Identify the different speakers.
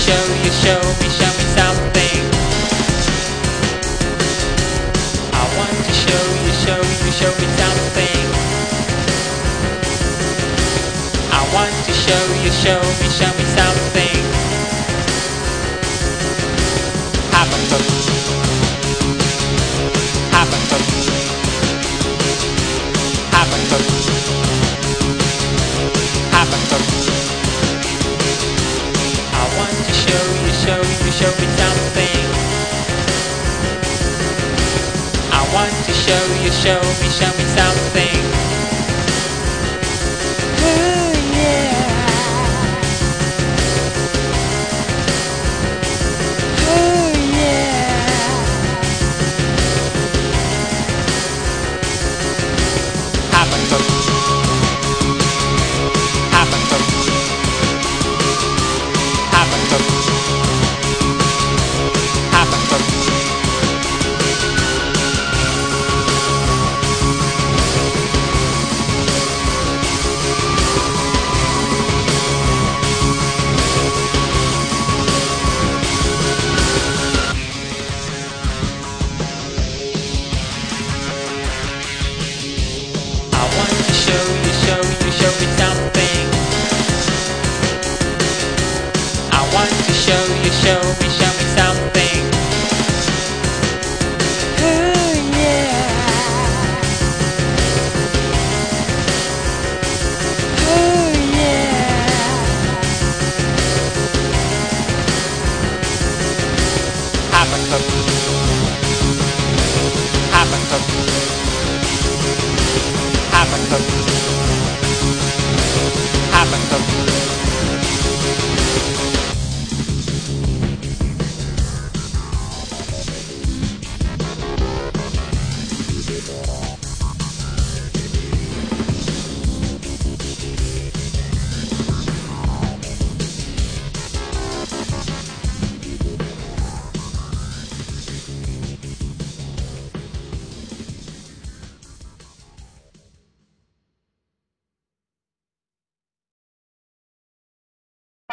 Speaker 1: show me something. I want to show me something. I want to show me something. Habakkuk, Habakkuk, Habakkuk, Habakkuk. I want to show me something. I want to show me something.